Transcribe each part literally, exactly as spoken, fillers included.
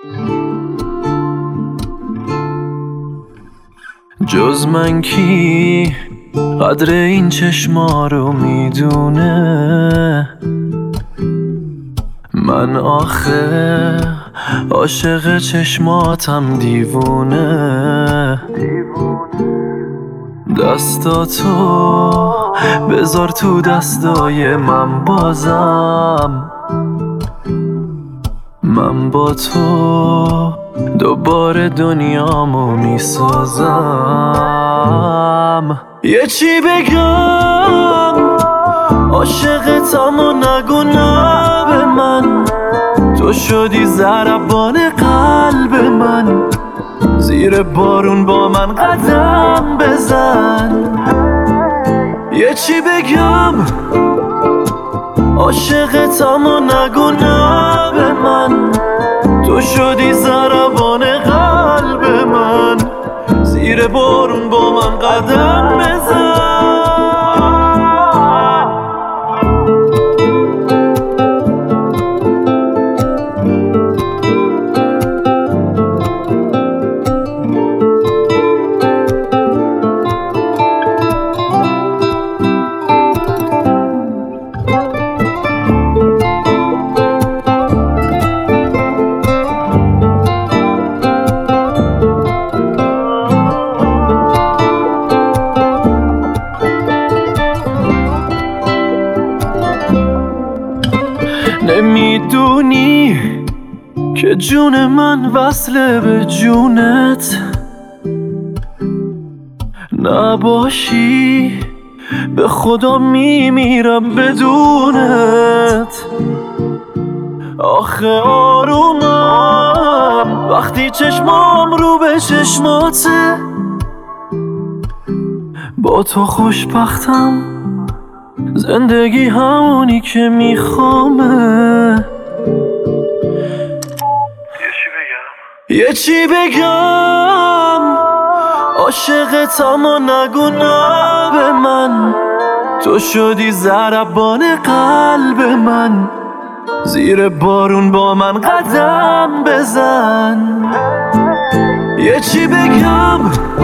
جز من کی قدر این چشما رو میدونه؟ من آخه عاشق چشماتم دیوونه. دستاتو بذار تو دستای من بازم، من با تو دوباره دنیامو میسازم. یه چی بگم عاشقتم و نگو نه به من، تو شدی ضربان قلب من، زیر بارون با من قدم بزن. یه چی بگم عاشقتم و نگو نه به من، تو شدی ضربان قلب من، زیر بارون با من قدم بزن. نمیدونی که جون من وصله به جونت، نباشی به خدا میمیرم بدونت. آخه آرومم وقتی چشمام رو به چشماته، با تو خوشبختم زندگی همونی که میخوامه. یه چی بگم عاشقتم و نگو نه به من، تو شدی ضربان قلب من، زیر بارون با من قدم بزن. یه چی بگم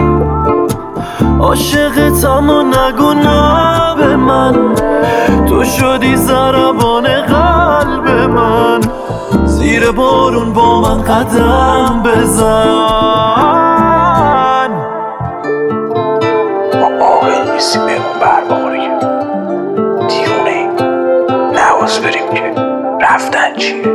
عاشقتم و نگو نه به من، تو شدی ضربان قلب من، زیر بارون با من قدم بزن. ما عاقل نیستیم بهمون بر بخوره که دیوونه ایم، نواز بریم که رفتن چیه.